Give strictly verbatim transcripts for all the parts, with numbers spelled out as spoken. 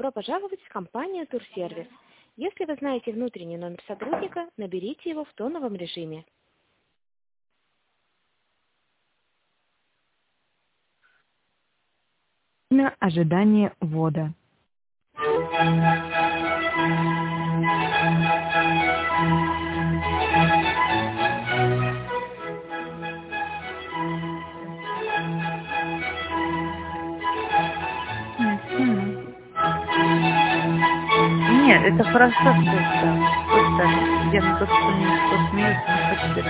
Добро пожаловать в компанию Турсервис. Если вы знаете внутренний номер сотрудника, наберите его в тоновом режиме. На ожидание ввода. Нет, это хорошо, просто, просто я на то, что не что смеется, не хочу.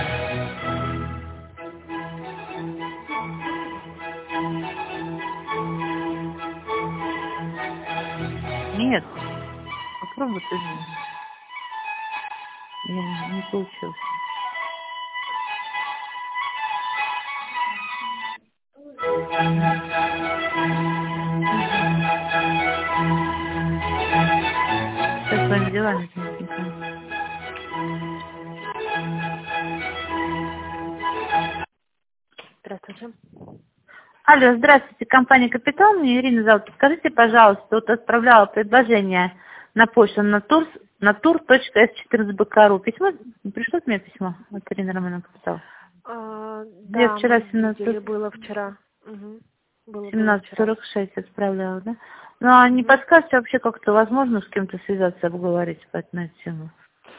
Нет, попробуй ты. Не, не получилось. Со своими делами. Здравствуйте. Алло, здравствуйте, компания «Капитал», мне Ирина зовут. Скажите, пожалуйста, вот отправляла предложение на почту на тур, на тур точка эс четырнадцать бэ ка ру. Письмо, пришло от меня письмо от Ирины Романовны «Капитал»? А, Я да, вчера мы видели, было вчера. Угу. Было, семнадцать сорок шесть отправляла, да? Ну, а не Угу. подскажете вообще как-то возможно с кем-то связаться, обговорить по этому тему?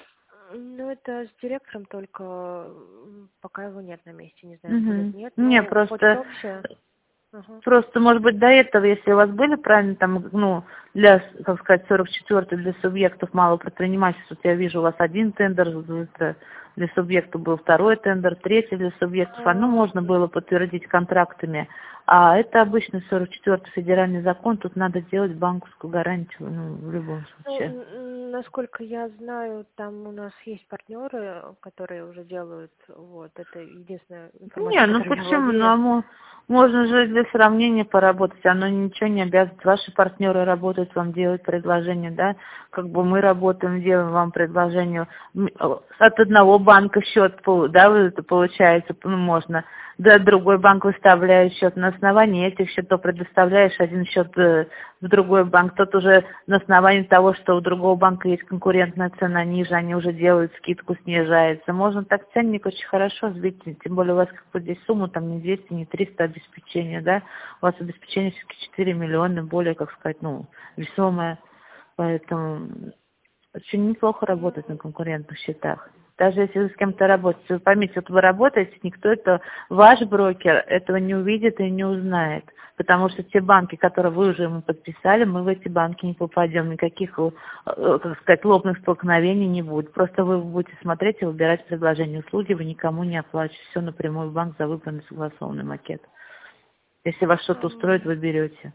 Ну, это с директором только, м, пока его нет на месте, не знаю, Угу. будет, нет. Не, Ну, просто... почта общая. Угу. Просто, может быть, до этого, если у вас были правильно там, ну, для, как сказать, сорок четвёртый для субъектов малого предпринимательства, вот я вижу, у вас один тендер, это для субъектов был второй тендер, третий для субъектов, одно можно было подтвердить контрактами, а это обычный сорок четвёртый федеральный закон, тут надо делать банковскую гарантию, ну, в любом случае. Ну, насколько я знаю, там у нас есть партнеры, которые уже делают, вот, это единственная информация, Не, ну которой я почему? Ну, владею. а мо- можно же для сравнения поработать, оно ничего не обязывает. Ваши партнеры работают, вам делают предложение, да? Как бы мы работаем, делаем вам предложение. М, От одного банка счет, пол- да, вот это получается, ну, можно. Да, другой банк выставляет счет. На основании этих счетов предоставляешь один счет э, в другой банк. Тот уже на основании того, что у другого банка есть конкурентная цена ниже, они уже делают скидку, снижается. Можно так ценник очень хорошо сбить, тем более у вас как бы здесь сумма там не двести, не триста обеспечения, да? У вас обеспечение все-таки четыре миллиона, более, как сказать, ну, весомое. Поэтому очень неплохо работать на конкурентных счетах. Даже если вы с кем-то работаете, вы поймите, вот вы работаете, никто это, ваш брокер этого не увидит и не узнает. Потому что те банки, которые вы уже ему подписали, мы в эти банки не попадем. Никаких, э, как сказать, лобных столкновений не будет. Просто вы будете смотреть и выбирать предложение услуги, вы никому не оплачиваете. Все напрямую в банк за выбранный согласованный макет. Если вас что-то устроит, вы берете.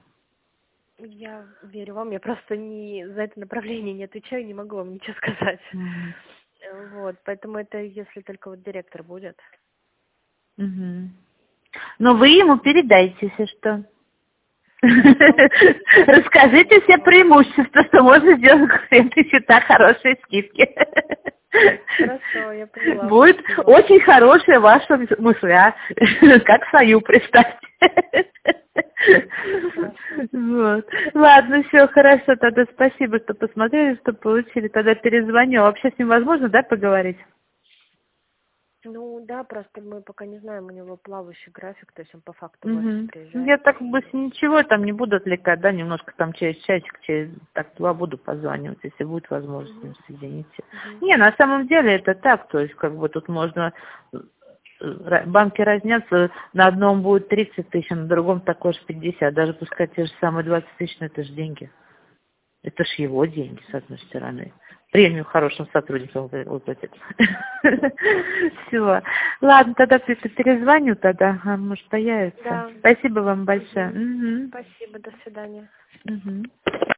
Я верю вам, я просто не за это направление не отвечаю, не могу вам ничего сказать. Mm-hmm. Вот, поэтому это если только вот директор будет. Mm-hmm. Но вы ему передайте, если что. Расскажите все преимущества, что можно сделать в конкурентных счетах хорошие скидки. Хорошо, я поняла. Будет Спасибо. очень хорошая ваша мысля, как свою представьте. Вот. Ладно, все хорошо, тогда спасибо, что посмотрели, что получили. Тогда перезвоню. Вообще с ним возможно, да, поговорить? Ну да, просто мы пока не знаем, у него плавающий график, то есть он по факту Угу. больше приезжает. Я так больше ничего там не буду отвлекать, да, немножко там через часик, через так два буду позванивать, если будет возможность, Угу. соедините. Угу. Не, на самом деле это так, то есть как бы тут можно, банки разнятся, на одном будет тридцать тысяч, а на другом такой же пятьдесят, даже пускай те же самые двадцать тысяч, но это же деньги. Это ж его деньги, с одной стороны. Премию хорошим сотрудникам выплатят. Все. Ладно, тогда перезвоню тогда, а может появится. Да. Спасибо вам большое. Угу. Спасибо, до свидания. Угу.